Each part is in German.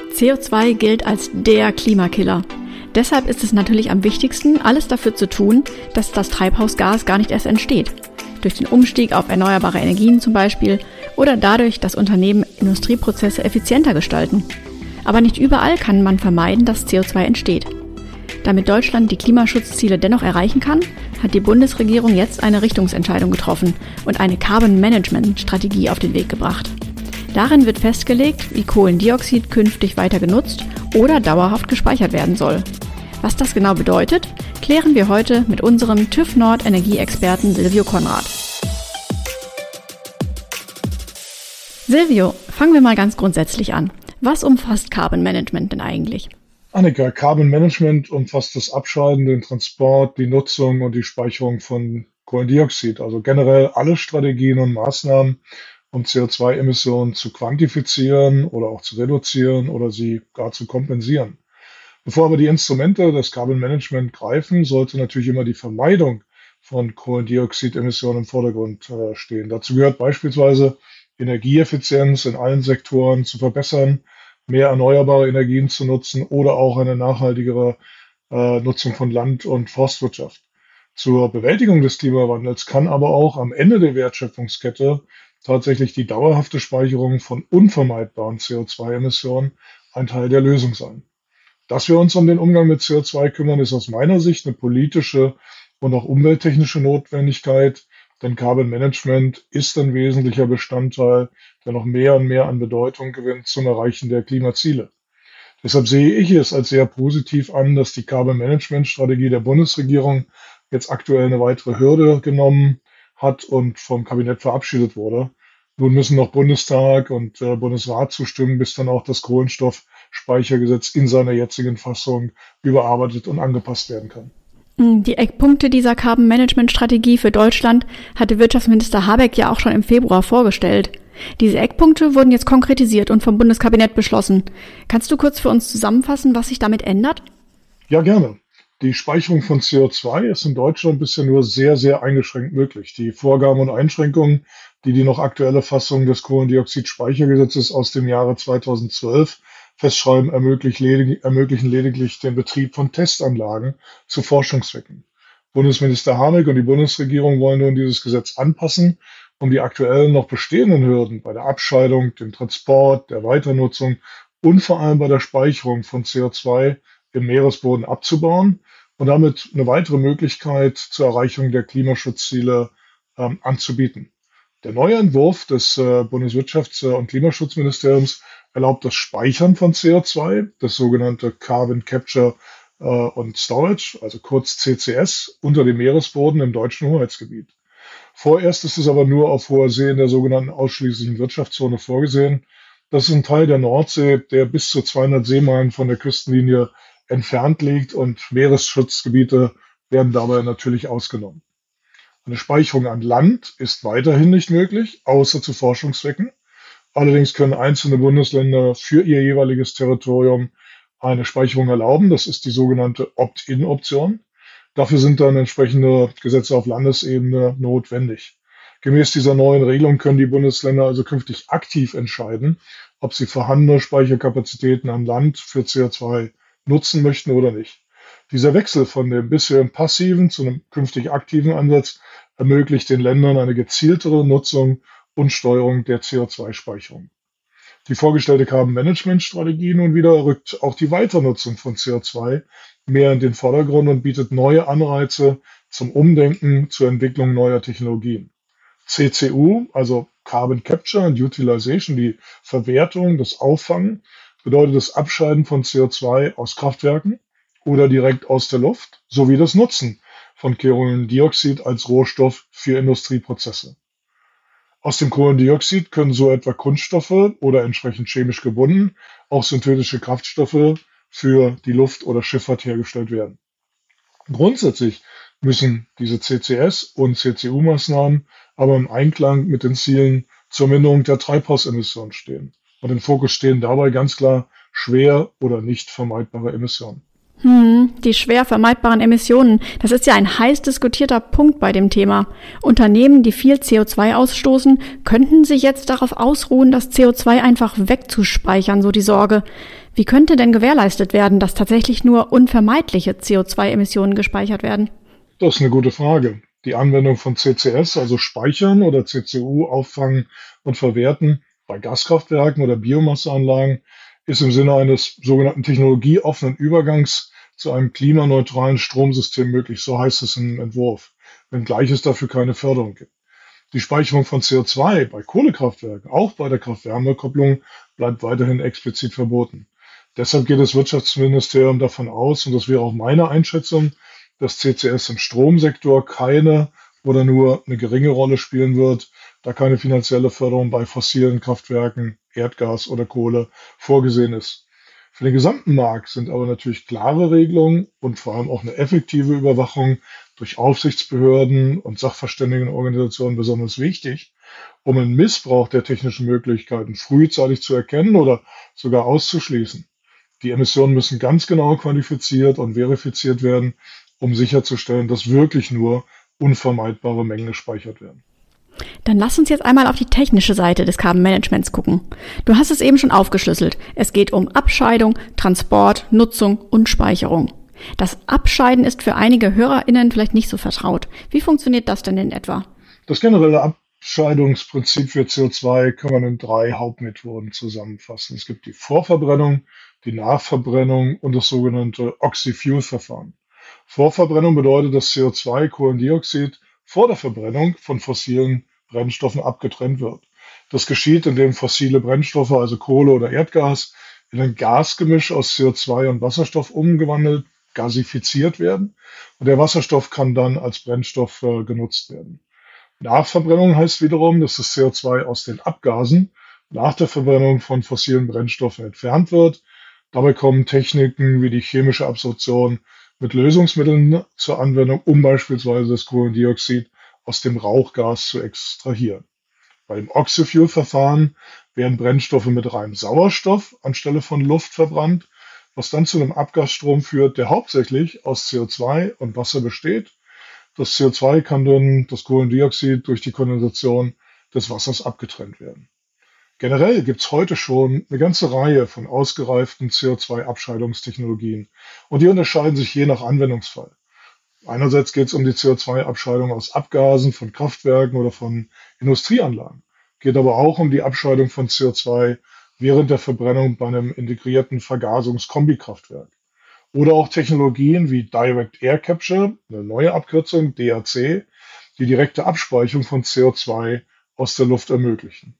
CO2 gilt als der Klimakiller. Deshalb ist es natürlich am wichtigsten, alles dafür zu tun, dass das Treibhausgas gar nicht erst entsteht. Durch den Umstieg auf erneuerbare Energien zum Beispiel oder dadurch, dass Unternehmen Industrieprozesse effizienter gestalten. Aber nicht überall kann man vermeiden, dass CO2 entsteht. Damit Deutschland die Klimaschutzziele dennoch erreichen kann, hat die Bundesregierung jetzt eine Richtungsentscheidung getroffen und eine Carbon-Management-Strategie auf den Weg gebracht. Darin wird festgelegt, wie Kohlendioxid künftig weiter genutzt oder dauerhaft gespeichert werden soll. Was das genau bedeutet, klären wir heute mit unserem TÜV Nord Energieexperten Silvio Konrad. Silvio, fangen wir mal ganz grundsätzlich an. Was umfasst Carbon Management denn eigentlich? Annika, Carbon Management umfasst das Abscheiden, den Transport, die Nutzung und die Speicherung von Kohlendioxid, also generell alle Strategien und Maßnahmen, um CO2-Emissionen zu quantifizieren oder auch zu reduzieren oder sie gar zu kompensieren. Bevor aber die Instrumente des Carbon Management greifen, sollte natürlich immer die Vermeidung von Kohlendioxidemissionen im Vordergrund stehen. Dazu gehört beispielsweise Energieeffizienz in allen Sektoren zu verbessern, mehr erneuerbare Energien zu nutzen oder auch eine nachhaltigere Nutzung von Land- und Forstwirtschaft. Zur Bewältigung des Klimawandels kann aber auch am Ende der Wertschöpfungskette tatsächlich die dauerhafte Speicherung von unvermeidbaren CO2-Emissionen ein Teil der Lösung sein. Dass wir uns um den Umgang mit CO2 kümmern, ist aus meiner Sicht eine politische und auch umwelttechnische Notwendigkeit, denn Carbon Management ist ein wesentlicher Bestandteil, der noch mehr und mehr an Bedeutung gewinnt zum Erreichen der Klimaziele. Deshalb sehe ich es als sehr positiv an, dass die Carbon Management Strategie der Bundesregierung jetzt aktuell eine weitere Hürde genommen hat und vom Kabinett verabschiedet wurde. Nun müssen noch Bundestag und Bundesrat zustimmen, bis dann auch das Kohlenstoffspeichergesetz in seiner jetzigen Fassung überarbeitet und angepasst werden kann. Die Eckpunkte dieser Carbon-Management-Strategie für Deutschland hatte Wirtschaftsminister Habeck ja auch schon im Februar vorgestellt. Diese Eckpunkte wurden jetzt konkretisiert und vom Bundeskabinett beschlossen. Kannst du kurz für uns zusammenfassen, was sich damit ändert? Ja, gerne. Die Speicherung von CO2 ist in Deutschland bisher nur sehr, sehr eingeschränkt möglich. Die Vorgaben und Einschränkungen, die die noch aktuelle Fassung des Kohlendioxidspeichergesetzes aus dem Jahre 2012 festschreiben, ermöglichen lediglich den Betrieb von Testanlagen zu Forschungszwecken. Bundesminister Habeck und die Bundesregierung wollen nun dieses Gesetz anpassen, um die aktuellen noch bestehenden Hürden bei der Abscheidung, dem Transport, der Weiternutzung und vor allem bei der Speicherung von CO2 im Meeresboden abzubauen und damit eine weitere Möglichkeit zur Erreichung der Klimaschutzziele anzubieten. Der neue Entwurf des Bundeswirtschafts- und Klimaschutzministeriums erlaubt das Speichern von CO2, das sogenannte Carbon Capture und Storage, also kurz CCS, unter dem Meeresboden im deutschen Hoheitsgebiet. Vorerst ist es aber nur auf hoher See in der sogenannten ausschließlichen Wirtschaftszone vorgesehen. Das ist ein Teil der Nordsee, der bis zu 200 Seemeilen von der Küstenlinie entfernt liegt und Meeresschutzgebiete werden dabei natürlich ausgenommen. Eine Speicherung an Land ist weiterhin nicht möglich, außer zu Forschungszwecken. Allerdings können einzelne Bundesländer für ihr jeweiliges Territorium eine Speicherung erlauben. Das ist die sogenannte Opt-in-Option. Dafür sind dann entsprechende Gesetze auf Landesebene notwendig. Gemäß dieser neuen Regelung können die Bundesländer also künftig aktiv entscheiden, ob sie vorhandene Speicherkapazitäten an Land für CO2 nutzen möchten oder nicht. Dieser Wechsel von dem bisherigen passiven zu einem künftig aktiven Ansatz ermöglicht den Ländern eine gezieltere Nutzung und Steuerung der CO2-Speicherung. Die vorgestellte Carbon-Management-Strategie nun wieder rückt auch die Weiternutzung von CO2 mehr in den Vordergrund und bietet neue Anreize zum Umdenken zur Entwicklung neuer Technologien. CCU, also Carbon Capture and Utilization, die Verwertung, das Auffangen, bedeutet das Abscheiden von CO2 aus Kraftwerken oder direkt aus der Luft, sowie das Nutzen von Kohlendioxid als Rohstoff für Industrieprozesse. Aus dem Kohlendioxid können so etwa Kunststoffe oder entsprechend chemisch gebunden auch synthetische Kraftstoffe für die Luft- oder Schifffahrt hergestellt werden. Grundsätzlich müssen diese CCS- und CCU-Maßnahmen aber im Einklang mit den Zielen zur Minderung der Treibhausemissionen stehen. Und im Fokus stehen dabei ganz klar schwer oder nicht vermeidbare Emissionen. Die schwer vermeidbaren Emissionen, das ist ja ein heiß diskutierter Punkt bei dem Thema. Unternehmen, die viel CO2 ausstoßen, könnten sich jetzt darauf ausruhen, das CO2 einfach wegzuspeichern, so die Sorge. Wie könnte denn gewährleistet werden, dass tatsächlich nur unvermeidliche CO2-Emissionen gespeichert werden? Das ist eine gute Frage. Die Anwendung von CCS, also Speichern oder CCU, Auffangen und Verwerten bei Gaskraftwerken oder Biomasseanlagen, ist im Sinne eines sogenannten technologieoffenen Übergangs zu einem klimaneutralen Stromsystem möglich, so heißt es im Entwurf, wenngleich es dafür keine Förderung gibt. Die Speicherung von CO2 bei Kohlekraftwerken, auch bei der Kraft-Wärme-Kopplung, bleibt weiterhin explizit verboten. Deshalb geht das Wirtschaftsministerium davon aus, und das wäre auch meine Einschätzung, dass CCS im Stromsektor keine oder nur eine geringe Rolle spielen wird, da keine finanzielle Förderung bei fossilen Kraftwerken, Erdgas oder Kohle vorgesehen ist. Für den gesamten Markt sind aber natürlich klare Regelungen und vor allem auch eine effektive Überwachung durch Aufsichtsbehörden und Sachverständigenorganisationen besonders wichtig, um einen Missbrauch der technischen Möglichkeiten frühzeitig zu erkennen oder sogar auszuschließen. Die Emissionen müssen ganz genau quantifiziert und verifiziert werden, um sicherzustellen, dass wirklich nur unvermeidbare Mengen gespeichert werden. Dann lass uns jetzt einmal auf die technische Seite des Carbon Managements gucken. Du hast es eben schon aufgeschlüsselt. Es geht um Abscheidung, Transport, Nutzung und Speicherung. Das Abscheiden ist für einige HörerInnen vielleicht nicht so vertraut. Wie funktioniert das denn in etwa? Das generelle Abscheidungsprinzip für CO2 kann man in 3 Hauptmethoden zusammenfassen. Es gibt die Vorverbrennung, die Nachverbrennung und das sogenannte Oxy-Fuel-Verfahren. Vorverbrennung bedeutet, dass CO2, Kohlendioxid, vor der Verbrennung von fossilen Brennstoffen abgetrennt wird. Das geschieht, indem fossile Brennstoffe, also Kohle oder Erdgas, in ein Gasgemisch aus CO2 und Wasserstoff umgewandelt, gasifiziert werden. Und der Wasserstoff kann dann als Brennstoff genutzt werden. Nachverbrennung heißt wiederum, dass das CO2 aus den Abgasen nach der Verbrennung von fossilen Brennstoffen entfernt wird. Dabei kommen Techniken wie die chemische Absorption mit Lösungsmitteln zur Anwendung, um beispielsweise das Kohlendioxid aus dem Rauchgas zu extrahieren. Beim Oxy-Fuel-Verfahren werden Brennstoffe mit reinem Sauerstoff anstelle von Luft verbrannt, was dann zu einem Abgasstrom führt, der hauptsächlich aus CO2 und Wasser besteht. Das CO2 kann dann das Kohlendioxid durch die Kondensation des Wassers abgetrennt werden. Generell gibt es heute schon eine ganze Reihe von ausgereiften CO2-Abscheidungstechnologien und die unterscheiden sich je nach Anwendungsfall. Einerseits geht es um die CO2-Abscheidung aus Abgasen von Kraftwerken oder von Industrieanlagen, geht aber auch um die Abscheidung von CO2 während der Verbrennung bei einem integrierten Vergasungs-Kombikraftwerk. Oder auch Technologien wie Direct Air Capture, eine neue Abkürzung DAC, die direkte Abspeicherung von CO2 aus der Luft ermöglichen.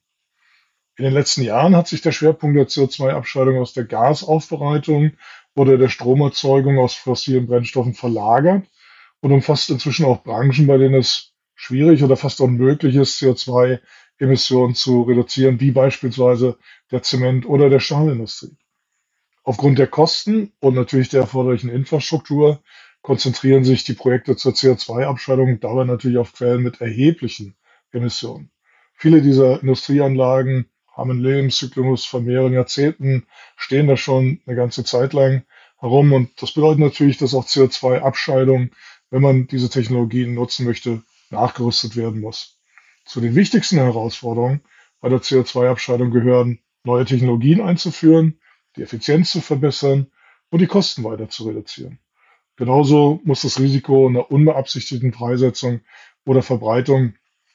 In den letzten Jahren hat sich der Schwerpunkt der CO2-Abscheidung aus der Gasaufbereitung oder der Stromerzeugung aus fossilen Brennstoffen verlagert und umfasst inzwischen auch Branchen, bei denen es schwierig oder fast unmöglich ist, CO2-Emissionen zu reduzieren, wie beispielsweise der Zement- oder der Stahlindustrie. Aufgrund der Kosten und natürlich der erforderlichen Infrastruktur konzentrieren sich die Projekte zur CO2-Abscheidung dabei natürlich auf Quellen mit erheblichen Emissionen. Viele dieser Industrieanlagen haben einen Lebenszyklus von mehreren Jahrzehnten, stehen da schon eine ganze Zeit lang herum. Und das bedeutet natürlich, dass auch CO2-Abscheidung, wenn man diese Technologien nutzen möchte, nachgerüstet werden muss. Zu den wichtigsten Herausforderungen bei der CO2-Abscheidung gehören, neue Technologien einzuführen, die Effizienz zu verbessern und die Kosten weiter zu reduzieren. Genauso muss das Risiko einer unbeabsichtigten Freisetzung oder Verbreitung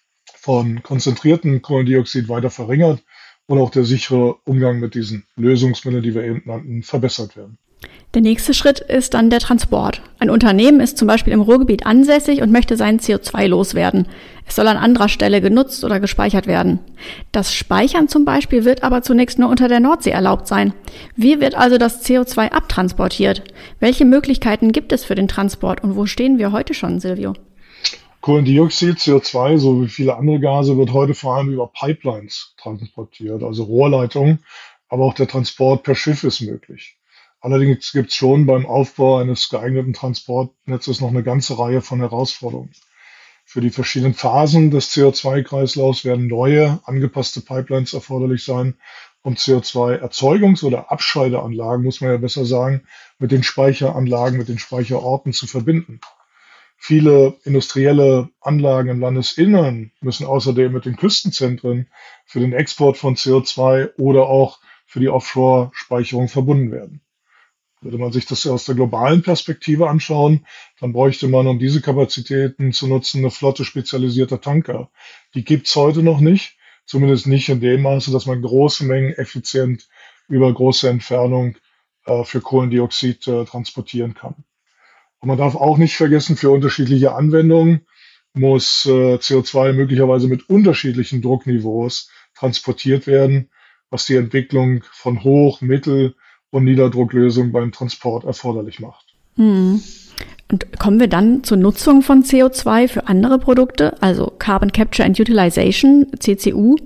von konzentriertem Kohlendioxid weiter verringert und auch der sichere Umgang mit diesen Lösungsmitteln, die wir eben nannten, verbessert werden. Der nächste Schritt ist dann der Transport. Ein Unternehmen ist zum Beispiel im Ruhrgebiet ansässig und möchte sein CO2 loswerden. Es soll an anderer Stelle genutzt oder gespeichert werden. Das Speichern zum Beispiel wird aber zunächst nur unter der Nordsee erlaubt sein. Wie wird also das CO2 abtransportiert? Welche Möglichkeiten gibt es für den Transport und wo stehen wir heute schon, Silvio? Kohlendioxid, CO2, so wie viele andere Gase, wird heute vor allem über Pipelines transportiert, also Rohrleitungen, aber auch der Transport per Schiff ist möglich. Allerdings gibt es schon beim Aufbau eines geeigneten Transportnetzes noch eine ganze Reihe von Herausforderungen. Für die verschiedenen Phasen des CO2-Kreislaufs werden neue, angepasste Pipelines erforderlich sein um CO2-Erzeugungs- oder Abscheideanlagen, muss man ja besser sagen, mit den Speicheranlagen, mit den Speicherorten zu verbinden. Viele industrielle Anlagen im Landesinnern müssen außerdem mit den Küstenzentren für den Export von CO2 oder auch für die Offshore-Speicherung verbunden werden. Würde man sich das aus der globalen Perspektive anschauen, dann bräuchte man, um diese Kapazitäten zu nutzen, eine Flotte spezialisierter Tanker. Die gibt's heute noch nicht, zumindest nicht in dem Maße, dass man große Mengen effizient über große Entfernung für Kohlendioxid transportieren kann. Und man darf auch nicht vergessen, für unterschiedliche Anwendungen muss CO2 möglicherweise mit unterschiedlichen Druckniveaus transportiert werden, was die Entwicklung von Hoch-, Mittel- und Niederdrucklösungen beim Transport erforderlich macht. Und kommen wir dann zur Nutzung von CO2 für andere Produkte, also Carbon Capture and Utilization, CCU.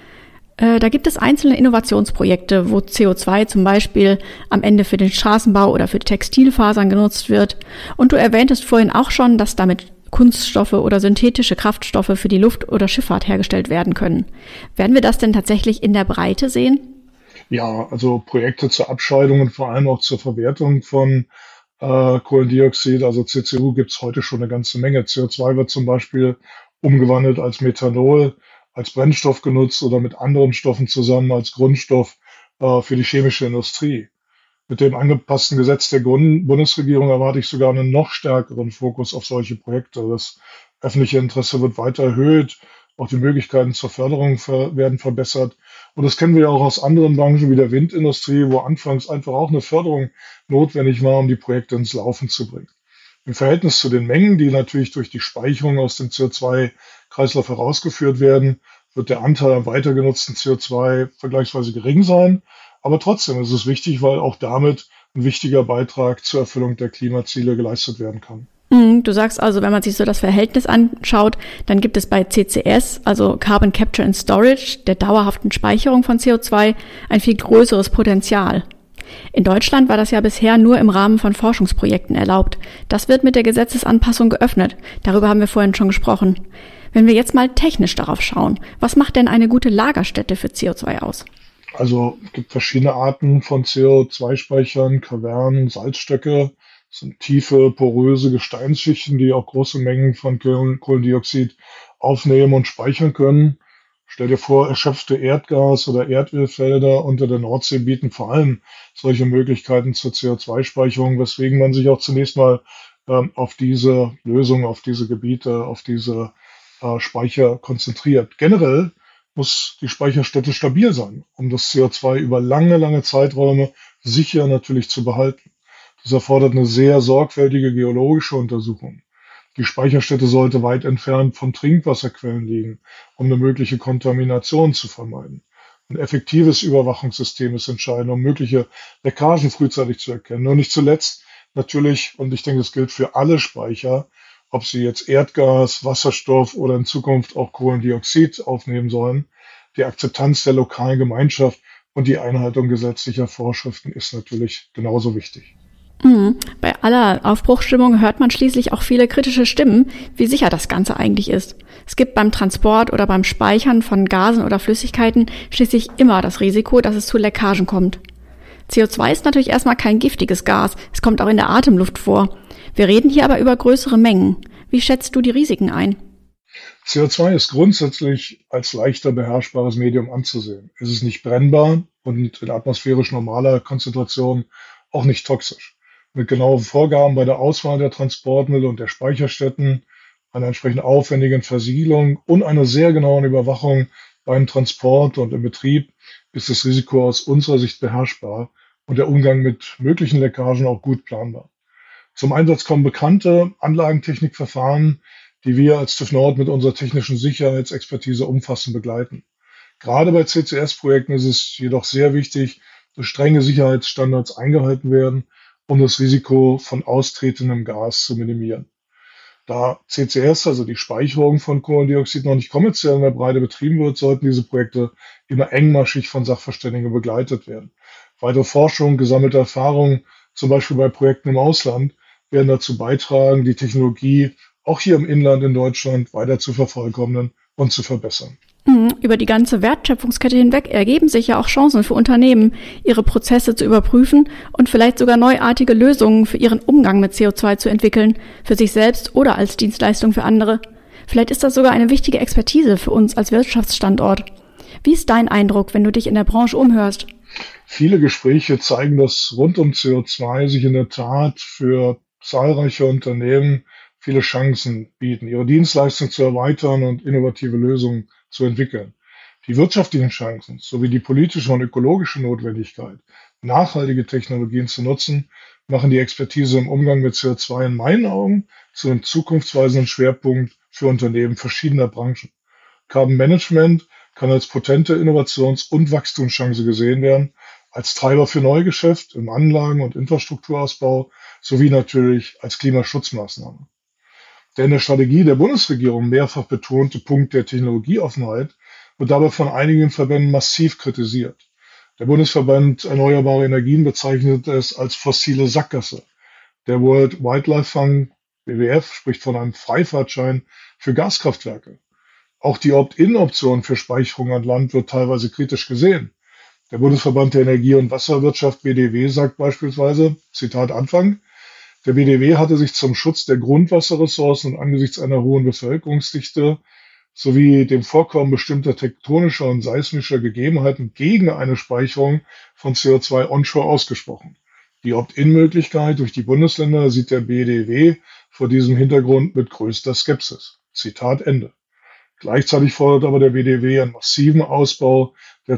Da gibt es einzelne Innovationsprojekte, wo CO2 zum Beispiel am Ende für den Straßenbau oder für Textilfasern genutzt wird. Und du erwähntest vorhin auch schon, dass damit Kunststoffe oder synthetische Kraftstoffe für die Luft- oder Schifffahrt hergestellt werden können. Werden wir das denn tatsächlich in der Breite sehen? Ja, also Projekte zur Abscheidung und vor allem auch zur Verwertung von Kohlendioxid, also CCU, gibt es heute schon eine ganze Menge. CO2 wird zum Beispiel umgewandelt als Methanol, als Brennstoff genutzt oder mit anderen Stoffen zusammen als Grundstoff für die chemische Industrie. Mit dem angepassten Gesetz der Bundesregierung erwarte ich sogar einen noch stärkeren Fokus auf solche Projekte. Das öffentliche Interesse wird weiter erhöht, auch die Möglichkeiten zur Förderung werden verbessert. Und das kennen wir ja auch aus anderen Branchen wie der Windindustrie, wo anfangs einfach auch eine Förderung notwendig war, um die Projekte ins Laufen zu bringen. Im Verhältnis zu den Mengen, die natürlich durch die Speicherung aus dem CO2-Kreislauf herausgeführt werden, wird der Anteil am weiter genutzten CO2 vergleichsweise gering sein. Aber trotzdem ist es wichtig, weil auch damit ein wichtiger Beitrag zur Erfüllung der Klimaziele geleistet werden kann. Du sagst also, wenn man sich so das Verhältnis anschaut, dann gibt es bei CCS, also Carbon Capture and Storage, der dauerhaften Speicherung von CO2, ein viel größeres Potenzial. In Deutschland war das ja bisher nur im Rahmen von Forschungsprojekten erlaubt. Das wird mit der Gesetzesanpassung geöffnet. Darüber haben wir vorhin schon gesprochen. Wenn wir jetzt mal technisch darauf schauen, was macht denn eine gute Lagerstätte für CO2 aus? Also es gibt verschiedene Arten von CO2-Speichern, Kavernen, Salzstöcke. Das sind tiefe, poröse Gesteinsschichten, die auch große Mengen von Kohlendioxid aufnehmen und speichern können. Stell dir vor, erschöpfte Erdgas- oder Erdölfelder unter der Nordsee bieten vor allem solche Möglichkeiten zur CO2-Speicherung, weswegen man sich auch zunächst mal auf diese Lösung, auf diese Gebiete, auf diese Speicher konzentriert. Generell muss die Speicherstätte stabil sein, um das CO2 über lange, lange Zeiträume sicher natürlich zu behalten. Das erfordert eine sehr sorgfältige geologische Untersuchung. Die Speicherstätte sollte weit entfernt von Trinkwasserquellen liegen, um eine mögliche Kontamination zu vermeiden. Ein effektives Überwachungssystem ist entscheidend, um mögliche Leckagen frühzeitig zu erkennen. Und nicht zuletzt natürlich, und ich denke, es gilt für alle Speicher, ob sie jetzt Erdgas, Wasserstoff oder in Zukunft auch Kohlendioxid aufnehmen sollen, die Akzeptanz der lokalen Gemeinschaft und die Einhaltung gesetzlicher Vorschriften ist natürlich genauso wichtig. Bei aller Aufbruchsstimmung hört man schließlich auch viele kritische Stimmen, wie sicher das Ganze eigentlich ist. Es gibt beim Transport oder beim Speichern von Gasen oder Flüssigkeiten schließlich immer das Risiko, dass es zu Leckagen kommt. CO2 ist natürlich erstmal kein giftiges Gas, es kommt auch in der Atemluft vor. Wir reden hier aber über größere Mengen. Wie schätzt du die Risiken ein? CO2 ist grundsätzlich als leichter beherrschbares Medium anzusehen. Es ist nicht brennbar und in atmosphärisch normaler Konzentration auch nicht toxisch. Mit genauen Vorgaben bei der Auswahl der Transportmittel und der Speicherstätten, einer entsprechend aufwendigen Versiegelung und einer sehr genauen Überwachung beim Transport und im Betrieb ist das Risiko aus unserer Sicht beherrschbar und der Umgang mit möglichen Leckagen auch gut planbar. Zum Einsatz kommen bekannte Anlagentechnikverfahren, die wir als TÜV Nord mit unserer technischen Sicherheitsexpertise umfassend begleiten. Gerade bei CCS-Projekten ist es jedoch sehr wichtig, dass strenge Sicherheitsstandards eingehalten werden, um das Risiko von austretendem Gas zu minimieren. Da CCS, also die Speicherung von Kohlendioxid, noch nicht kommerziell in der Breite betrieben wird, sollten diese Projekte immer engmaschig von Sachverständigen begleitet werden. Weitere Forschung, gesammelte Erfahrungen, zum Beispiel bei Projekten im Ausland, werden dazu beitragen, die Technologie auch hier im Inland in Deutschland weiter zu vervollkommnen und zu verbessern. Über die ganze Wertschöpfungskette hinweg ergeben sich ja auch Chancen für Unternehmen, ihre Prozesse zu überprüfen und vielleicht sogar neuartige Lösungen für ihren Umgang mit CO2 zu entwickeln, für sich selbst oder als Dienstleistung für andere. Vielleicht ist das sogar eine wichtige Expertise für uns als Wirtschaftsstandort. Wie ist dein Eindruck, wenn du dich in der Branche umhörst? Viele Gespräche zeigen, dass rund um CO2 sich in der Tat für zahlreiche Unternehmen viele Chancen bieten, ihre Dienstleistung zu erweitern und innovative Lösungen zu entwickeln. Die wirtschaftlichen Chancen sowie die politische und ökologische Notwendigkeit, nachhaltige Technologien zu nutzen, machen die Expertise im Umgang mit CO2 in meinen Augen zu einem zukunftsweisenden Schwerpunkt für Unternehmen verschiedener Branchen. Carbon Management kann als potente Innovations- und Wachstumschance gesehen werden, als Treiber für Neugeschäft im Anlagen- und Infrastrukturausbau sowie natürlich als Klimaschutzmaßnahme. Der in der Strategie der Bundesregierung mehrfach betonte Punkt der Technologieoffenheit wird dabei von einigen Verbänden massiv kritisiert. Der Bundesverband Erneuerbare Energien bezeichnet es als fossile Sackgasse. Der World Wildlife Fund, WWF, spricht von einem Freifahrtschein für Gaskraftwerke. Auch die Opt-in-Option für Speicherung an Land wird teilweise kritisch gesehen. Der Bundesverband der Energie- und Wasserwirtschaft, BDW, sagt beispielsweise, Zitat Anfang, der BDW hatte sich zum Schutz der Grundwasserressourcen und angesichts einer hohen Bevölkerungsdichte sowie dem Vorkommen bestimmter tektonischer und seismischer Gegebenheiten gegen eine Speicherung von CO2 onshore ausgesprochen. Die Opt-in-Möglichkeit durch die Bundesländer sieht der BDW vor diesem Hintergrund mit größter Skepsis. Zitat Ende. Gleichzeitig fordert aber der BDW einen massiven Ausbau der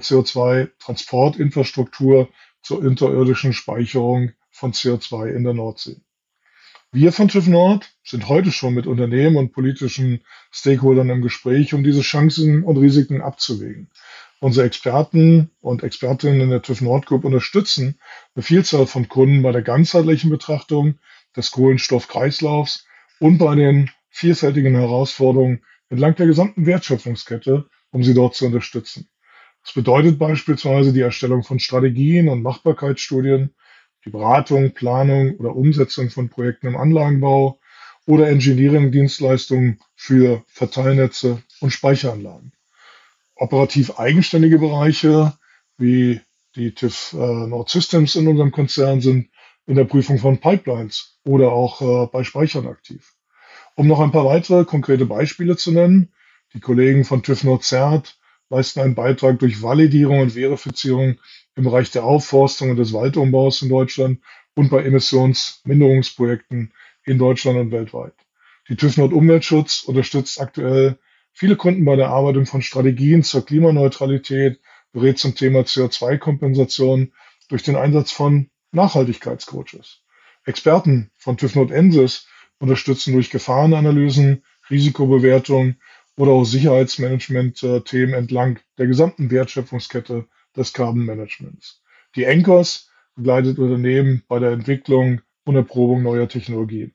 CO2-Transportinfrastruktur zur unterirdischen Speicherung von CO2 in der Nordsee. Wir von TÜV Nord sind heute schon mit Unternehmen und politischen Stakeholdern im Gespräch, um diese Chancen und Risiken abzuwägen. Unsere Experten und Expertinnen in der TÜV Nord Group unterstützen eine Vielzahl von Kunden bei der ganzheitlichen Betrachtung des Kohlenstoffkreislaufs und bei den vielfältigen Herausforderungen entlang der gesamten Wertschöpfungskette, um sie dort zu unterstützen. Das bedeutet beispielsweise die Erstellung von Strategien und Machbarkeitsstudien, die Beratung, Planung oder Umsetzung von Projekten im Anlagenbau oder Engineering-Dienstleistungen für Verteilnetze und Speicheranlagen. Operativ eigenständige Bereiche wie die TÜV Nord Systems in unserem Konzern sind in der Prüfung von Pipelines oder auch bei Speichern aktiv. Um noch ein paar weitere konkrete Beispiele zu nennen, die Kollegen von TÜV Nord CERT leisten einen Beitrag durch Validierung und Verifizierung im Bereich der Aufforstung und des Waldumbaus in Deutschland und bei Emissionsminderungsprojekten in Deutschland und weltweit. Die TÜV Nord Umweltschutz unterstützt aktuell viele Kunden bei der Erarbeitung von Strategien zur Klimaneutralität, berät zum Thema CO2-Kompensation durch den Einsatz von Nachhaltigkeitscoaches. Experten von TÜV Nord Ensis unterstützen durch Gefahrenanalysen, Risikobewertung oder auch Sicherheitsmanagement-Themen entlang der gesamten Wertschöpfungskette des Carbon Managements. Die ENCOS begleitet Unternehmen bei der Entwicklung und Erprobung neuer Technologien.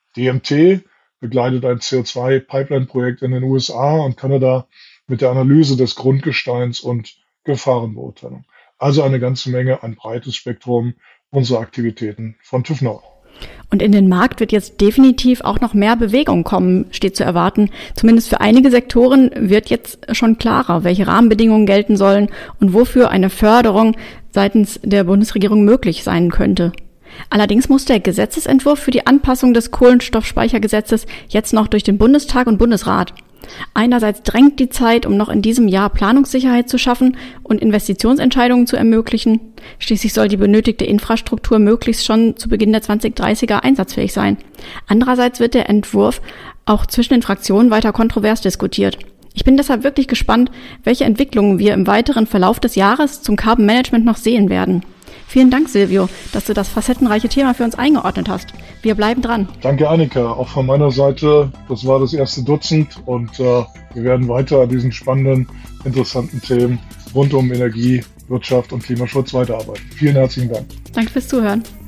DMT begleitet ein CO2-Pipeline-Projekt in den USA und Kanada mit der Analyse des Grundgesteins und Gefahrenbeurteilung. Also eine ganze Menge, ein breites Spektrum unserer Aktivitäten von TÜV Nord. Und in den Markt wird jetzt definitiv auch noch mehr Bewegung kommen, steht zu erwarten. Zumindest für einige Sektoren wird jetzt schon klarer, welche Rahmenbedingungen gelten sollen und wofür eine Förderung seitens der Bundesregierung möglich sein könnte. Allerdings muss der Gesetzesentwurf für die Anpassung des Kohlenstoffspeichergesetzes jetzt noch durch den Bundestag und Bundesrat. Einerseits drängt die Zeit, um noch in diesem Jahr Planungssicherheit zu schaffen und Investitionsentscheidungen zu ermöglichen. Schließlich soll die benötigte Infrastruktur möglichst schon zu Beginn der 2030er einsatzfähig sein. Andererseits wird der Entwurf auch zwischen den Fraktionen weiter kontrovers diskutiert. Ich bin deshalb wirklich gespannt, welche Entwicklungen wir im weiteren Verlauf des Jahres zum Carbon Management noch sehen werden. Vielen Dank, Silvio, dass du das facettenreiche Thema für uns eingeordnet hast. Wir bleiben dran. Danke, Annika. Auch von meiner Seite, das war das erste Dutzend und wir werden weiter an diesen spannenden, interessanten Themen rund um Energie, Wirtschaft und Klimaschutz weiterarbeiten. Vielen herzlichen Dank. Danke fürs Zuhören.